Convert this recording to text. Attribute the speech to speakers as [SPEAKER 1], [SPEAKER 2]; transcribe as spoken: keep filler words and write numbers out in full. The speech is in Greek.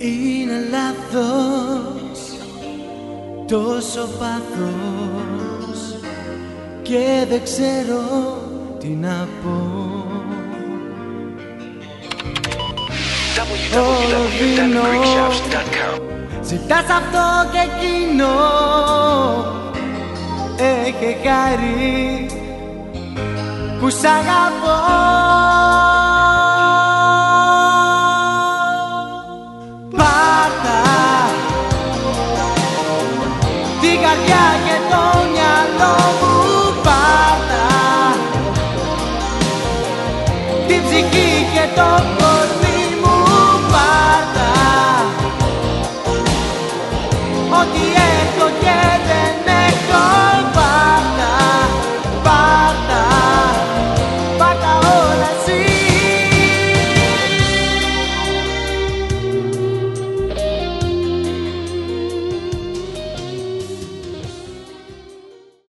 [SPEAKER 1] Είναι λάθος, τόσο πάθος και δεν ξέρω τι να πω.
[SPEAKER 2] double-u double-u double-u dot greek shouts dot com.
[SPEAKER 1] Ζητάς αυτό και εκείνο, έχε χάρη που σ' αγαπώ. Πάρτα την καρδιά και το μυαλό μου, πάρτα την ψυχή και το κορμί μου, πάρτα ό,τι